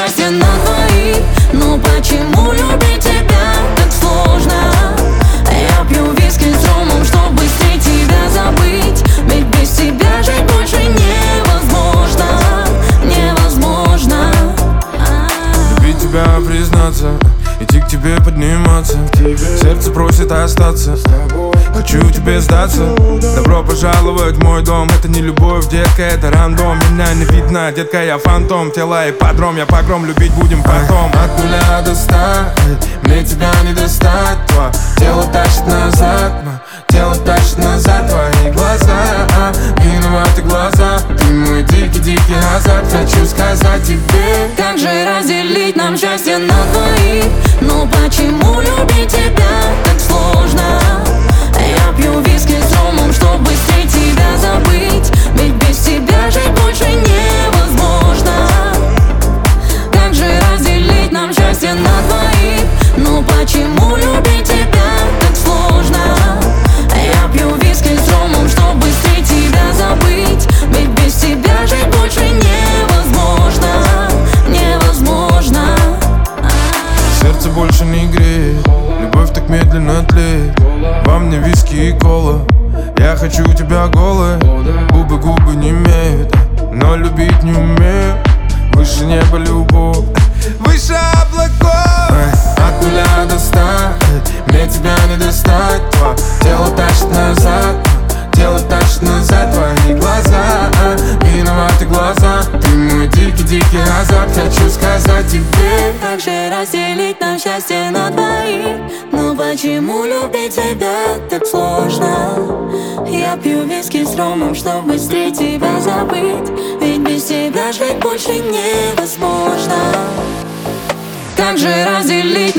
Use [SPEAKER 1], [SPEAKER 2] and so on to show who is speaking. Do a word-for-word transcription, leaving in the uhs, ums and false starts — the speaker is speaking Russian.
[SPEAKER 1] счастье на двоих. Но почему любить тебя так сложно? Я пью виски с ромом, чтоб быстрее тебя забыть. Ведь без тебя жить больше невозможно. Невозможно.
[SPEAKER 2] Любить тебя, признаться, идти к тебе, подниматься. Сердце просит остаться, хочу тебе сдаться. Добро пожаловать в мой дом. Это не любовь, детка, это рандом. Меня не видно, детка, я фантом. Тело и подром, я погром, любить будем потом.
[SPEAKER 3] От нуля до ста, мне тебя не достать. Твое тело тащит назад, тело тащит назад. Твои глаза, виноваты глаза. Ты мой дикий-дикий азарт. Хочу сказать тебе,
[SPEAKER 1] как же разделить нам счастье на двоих? Но почему любить тебя так сложно? Я пью виски с ромом, чтоб быстрее тебя забыть. Ведь без тебя жить больше невозможно. Как же разделить нам счастье на двоих? Но почему любить тебя так сложно? Я пью виски с ромом, чтоб быстрее тебя забыть. Ведь без тебя жить больше невозможно. Невозможно.
[SPEAKER 2] Сердце больше не греет, любовь так медленно тлеет. Во мне виски и кола, я хочу тебя голой. Губы губы не имеют, но любить не умею. Выше неба любовь, выше облаков.
[SPEAKER 3] От нуля до ста, мне тебя не достать. Твое тело тащит назад, тело тащит назад. Твои глаза, виноваты глаза. Ты мой дикий-дикий азарт. Хочу сказать тебе,
[SPEAKER 1] как же разделить нам счастье на двоих? Но почему любить тебя так сложно? Я пью виски с ромом, чтоб быстрее тебя забыть. Ведь без тебя жить больше невозможно. Как же разделить